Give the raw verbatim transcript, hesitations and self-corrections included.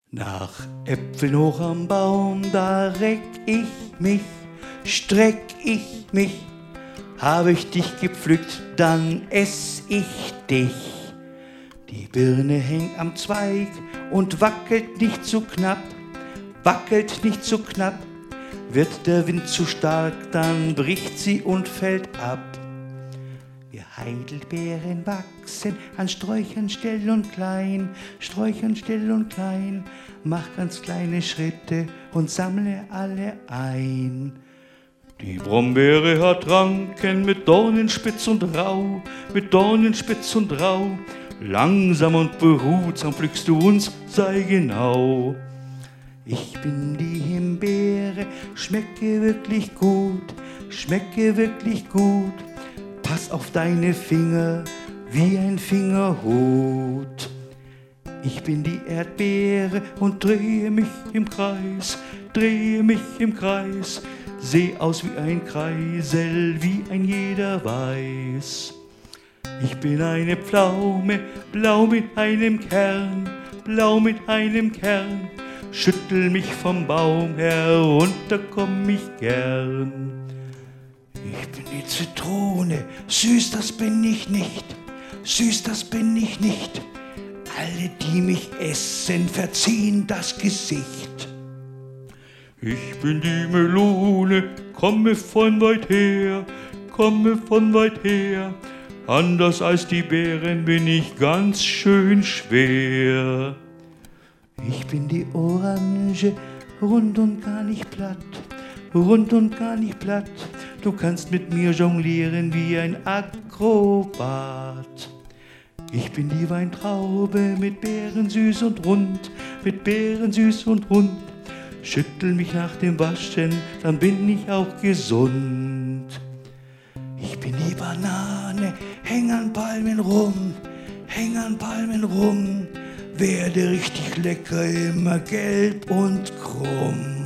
Nach Äpfeln hoch am Baum, da reck ich mich, streck ich mich. Habe ich dich gepflückt, dann ess ich dich. Die Birne hängt am Zweig und wackelt nicht zu knapp, wackelt nicht zu knapp. Wird der Wind zu stark, dann bricht sie und fällt ab. Wir Heidelbeeren wachsen an Sträuchern still und klein, Sträuchern still und klein. Mach ganz kleine Schritte und sammle alle ein. Die Brombeere hat Ranken mit Dornen spitz und rau, mit Dornen spitz und rau. Langsam und behutsam pflückst du uns, sei genau. Ich bin die Himbeere, schmecke wirklich gut, schmecke wirklich gut. Pass auf deine Finger wie ein Fingerhut. Ich bin die Erdbeere und drehe mich im Kreis, drehe mich im Kreis. Seh aus wie ein Kreisel, wie ein jeder weiß. Ich bin eine Pflaume, blau mit einem Kern, blau mit einem Kern. Schüttel mich vom Baum herunter, komm ich gern. Ich bin die Zitrone, süß das bin ich nicht, süß das bin ich nicht. Alle, die mich essen, verziehen das Gesicht. Ich bin die Melone, komme von weit her, komme von weit her. Anders als die Beeren bin ich ganz schön schwer. Ich bin die Orange, rund und gar nicht platt, rund und gar nicht platt. Du kannst mit mir jonglieren wie ein Akrobat. Ich bin die Weintraube mit Beeren süß und rund, mit Beeren süß und rund. Schüttel mich nach dem Waschen, dann bin ich auch gesund. Ich bin die Banane, häng an Palmen rum, häng an Palmen rum. Werde richtig lecker, immer gelb und krumm.